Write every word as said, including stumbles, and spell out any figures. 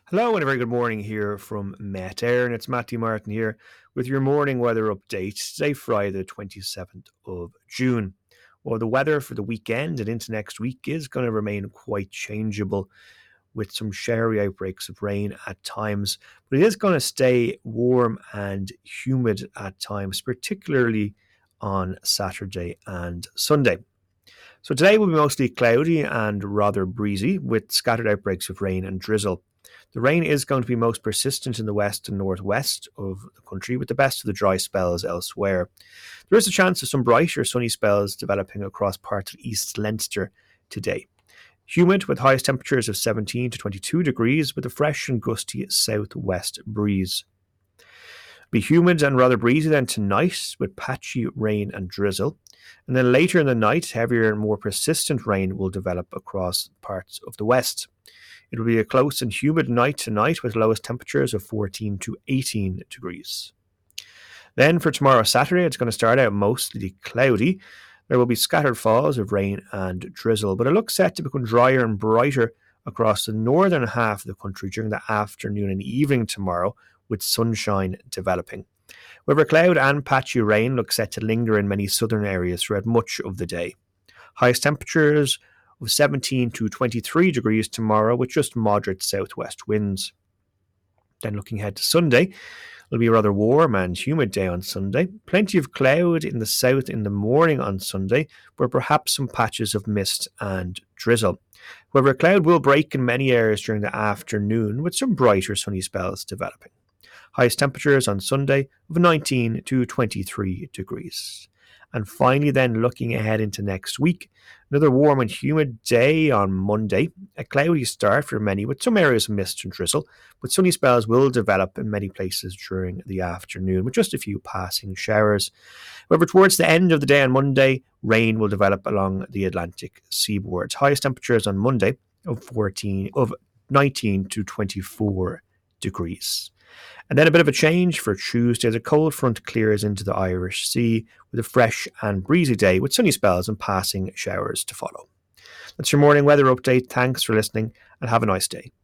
Hello and a very good morning here from Met Air, and it's Matty Martin here with your morning weather update. Today, Friday, the twenty-seventh of June. Well, the weather for the weekend and into next week is going to remain quite changeable with some showery outbreaks of rain at times, but it is going to stay warm and humid at times, particularly on Saturday and Sunday. So today will be mostly cloudy and rather breezy with scattered outbreaks of rain and drizzle. The rain is going to be most persistent in the west and northwest of the country, with the best of the dry spells elsewhere. There is a chance of some brighter sunny spells developing across parts of East Leinster today. Humid with highest temperatures of seventeen to twenty-two degrees with a fresh and gusty southwest breeze. Be humid and rather breezy then tonight with patchy rain and drizzle. And then later in the night, heavier and more persistent rain will develop across parts of the west. It will be a close and humid night tonight with lowest temperatures of fourteen to eighteen degrees. Then for tomorrow, Saturday, it's going to start out mostly cloudy. There will be scattered falls of rain and drizzle, but it looks set to become drier and brighter across the northern half of the country during the afternoon and evening tomorrow, with sunshine developing. However, cloud and patchy rain look set to linger in many southern areas throughout much of the day. Highest temperatures of seventeen to twenty-three degrees tomorrow with just moderate southwest winds. Then looking ahead to Sunday, it'll be a rather warm and humid day on Sunday. Plenty of cloud in the south in the morning on Sunday, but perhaps some patches of mist and drizzle. However, cloud will break in many areas during the afternoon with some brighter sunny spells developing. Highest temperatures on Sunday of nineteen to twenty-three degrees. And finally then looking ahead into next week, another warm and humid day on Monday, a cloudy start for many with some areas of mist and drizzle, but sunny spells will develop in many places during the afternoon with just a few passing showers. However, towards the end of the day on Monday, rain will develop along the Atlantic seaboard. Highest temperatures on Monday of fourteen of nineteen to twenty-four degrees. And then a bit of a change for Tuesday as a cold front clears into the Irish Sea with a fresh and breezy day with sunny spells and passing showers to follow. That's your morning weather update. Thanks for listening and have a nice day.